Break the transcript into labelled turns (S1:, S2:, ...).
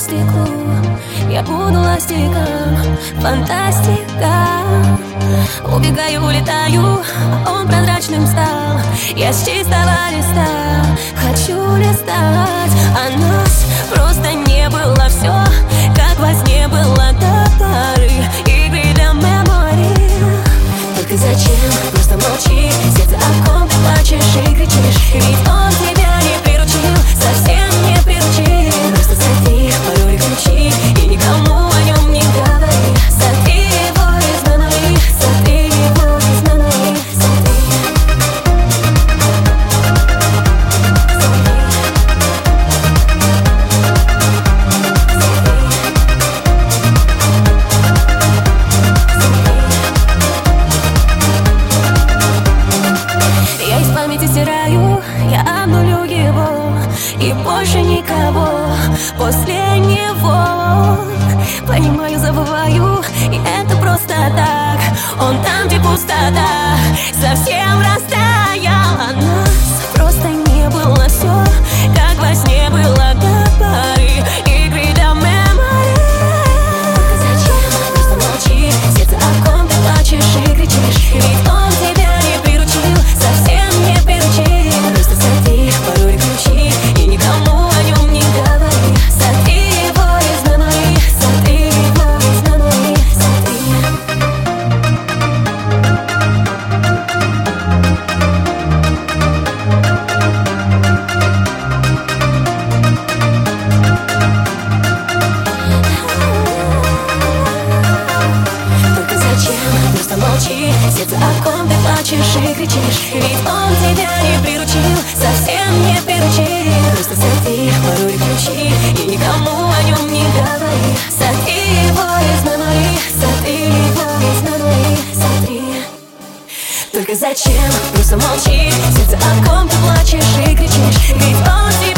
S1: пластику, я буду ластиком, фантастика. Убегаю, улетаю, а он прозрачным стал. Я с чистого листа хочу листать, а нас просто не было. Все, как во сне было до поры игры для мемори. Только зачем просто молчи, сердце о ком ты плачешь и кричишь, ведь он тебя не приручил, совсем не приручил. Просто сотри пароль и ключи и никому о нем не говори. Сотри его из мемори, сотри его из мемори, сотри. Я из памяти стираю, я обнулю его, и больше никого после него. Понимаю, забываю, и это просто так. Он там, где пустота, совсем растаял, а нас просто не было. Все, как во сне было до поры игры для мемори. Только зачем просто молчи, сердце о ком ты плачешь и кричишь, ведь он тебя не приручил, совсем не приручил. Просто сотри пароль и ключи и никому о нем не говори. Сотри его из мемори, сотри его из мемори, сотри. Только зачем просто молчи, сердце о ком ты плачешь и кричишь, ведь он тебя не приручил, совсем не приручил. Просто сотри пароль и ключи и никому о нем не говори. Сотри его из мемори, сотри его из мемори, сотри. Только зачем просто молчи, сердце о ком ты плачешь и кричишь, ведь он тебя